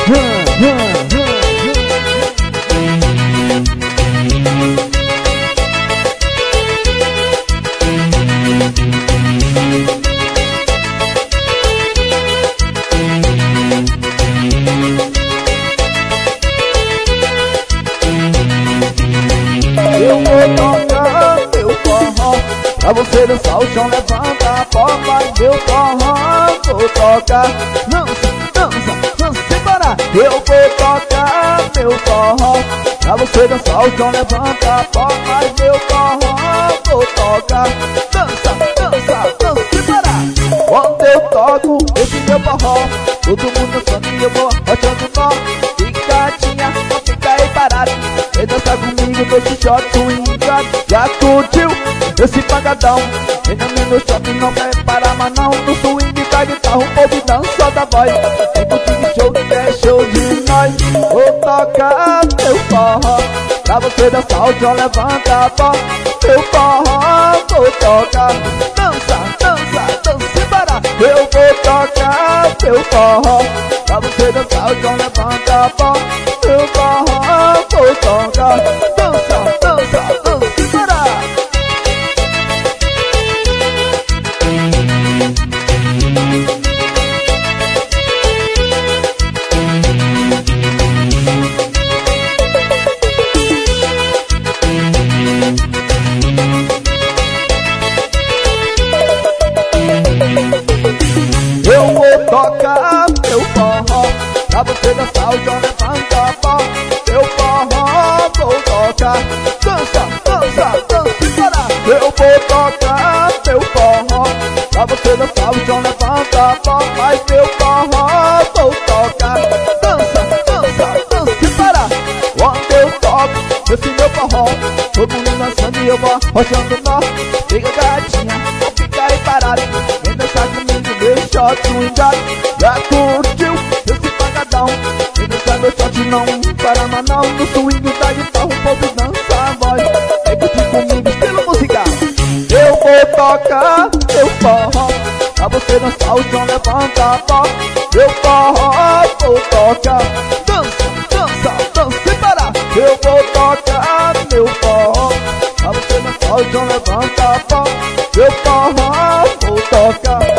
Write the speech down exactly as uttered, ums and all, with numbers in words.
Eu vou tocar meu forró pra você dançar o chão, levanta a palma e meu forró vou tocar. Dança, dança, dança sem parar. Eu vou tocar meu forró pra você dançar o chão, levanta a palma e meu forró vou tocar. Dança, dança, dança sem parar. Quando eu toco esse meu forró, todo mundo dançando e eu vou achando nó. Picadinha, não fica aí parado. Vem dançar comigo, doce shot, swing, já curtiu esse pagadão? Vem na minha shopping, não quer parar, mas não. No swing da guitarra, o povo dança da voz. Vem contigo show, que é show de nós. Vou tocar meu forró pra você dançar o chão, levanta a voz. Meu forró, vou tocar. Dança, dança, dança sem parar. Eu vou tocar meu forró pra você dançar o chão, levanta a voz. Meu forró, vou tocar. Dança, dança, dança sem parar. Eu vou tocar meu forró pra você dançar o chão, levanta a pó. Meu forró vou tocar. Dança, dança, dança sem parar. Eu vou tocar meu forró pra você dançar o chão, levanta a pó. Mas meu forró vou tocar. Dança, dança, dança sem parar. Quando eu toco esse meu forró, todo mundo dançando e eu vou rochando nó. Fica gatinha, não fica aí parado. Vem dançar comigo, meu shot, um engado. Já curtiu esse pagadão? Vem dançar meu shot, não para mas não. No swing da guitarra, o povo dança a voz. Vem curtir comigo, estilo musical. Eu vou tocar meu forró pra você dançar o chão, levanta a pó. Meu forró vou tocar. Dança, dança, dança sem parar. Eu vou tocar meu forró pra você dançar o chão, levanta a pó. Meu forró vou tocar.